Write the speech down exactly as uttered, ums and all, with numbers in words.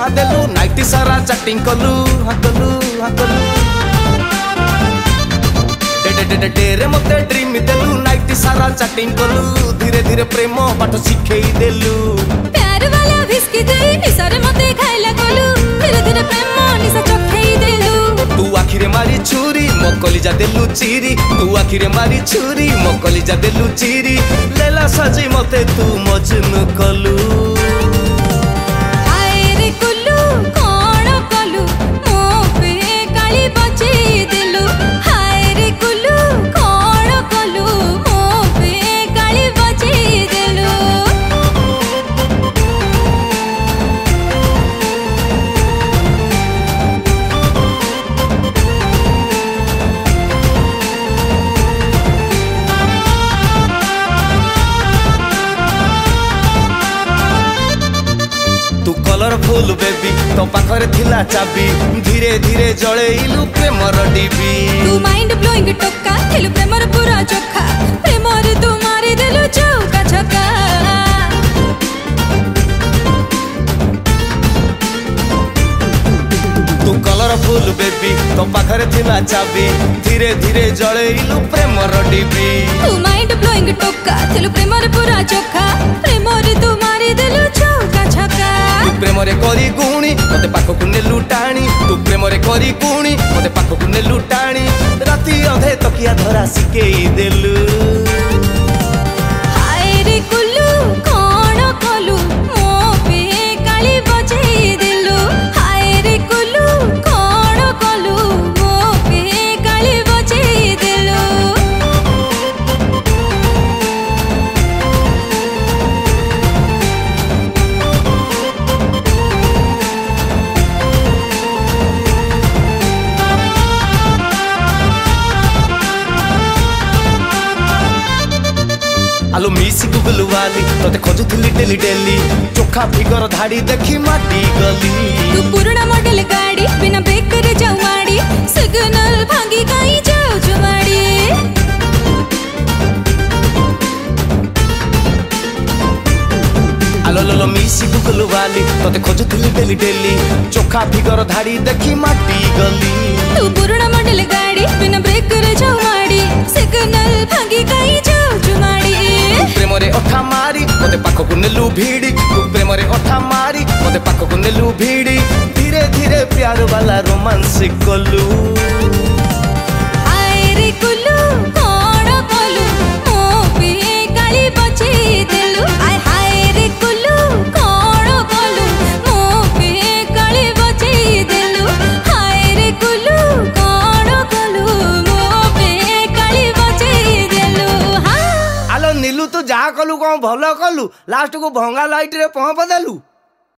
देलु नाइटी सारा चैटिंग कलु हाँ कलु हाँ कलु डेरे मते ड्रीम देलु नाइटी सारा चैटिंग कलु धीरे धीरे प्रेम पाठ शिखेई देलु प्यार वाला विस्की दे निसारे मते खाइला कलु धीरे धीरे प्रेम निसा चखेई देलु तू आखिरे मारी छुरी मो कलिजा देलु चिरी तू आखिरे मारी छुरी मो कलिजा देलु चिरी लेला सजी मते तू मजनू कलु तू कलरफुल बेबी तो पाखरे थिला चाबी धीरे धीरे जळेइलु प्रेमर डिबी तू माइंड ब्लोइंग टोका थिलु प्रेमर पूरा चोखा प्रेमर तू मारी देलु चौका छक्का तू कलरफुल बेबी तो पाखरे थिला चाबी धीरे धीरे जळेइलु प्रेमर डिबी तू माइंड ब्लोइंग टोका थिलु प्रेमर पूरा चोखा प्रेमर तू मारी देलु चौका छक्का प्रेमरे करी गुणी मते पाखकु नेलु टाणी तू प्रेमरे करी गुणी मते पाखकु नेलु टाणी राती अधे तकिया धरा सिकेई देलु हाय रे कुल्लू कोण कलु मो पे काली बजेई देलु हाय रे कुल्लू कोण कलु मो पे काली बजेई देलु आलो मिसी गुगलु वाली तोते खोजुथिली डेली डेली चोखा फिगर धाड़ी देखी माटी गली तू पुराना मॉडल गाड़ी बिना ब्रेक रे जाऊ माड़ी सिग्नल भांगी काई जाऊ जुमाड़ी आलो लो मिसी गुगलु वाली तोते खोजुथिली डेली डेली चोखा फिगर धाड़ी देखी माटी गली तू पुराना मॉडल गाड़ी बिना ब्रेक रे जाऊ माड़ी सिग्नल भांगी काई जाऊ जुमाड़ी प्रेमरे अठा मारी मते पाखकु नेलु भीड़ी तू प्रेमरे अठा मारी मते पाखकु नेलु भीड़ी धीरे धीरे प्यार वाला रोमांस कलु हाय रे कुल्लू कोण कलु मो पे काली बजेई देलु आय हाय रे कुल्लू कोण कलु मो पे काली बजेई देलु हाय रे कुल्लू कोण कलु मो पे काली बजेई देलु हां आलो नीलू तू जा कलु कौन भलो कलु लास्ट को भंगा लाइट रे पहुंच देलु।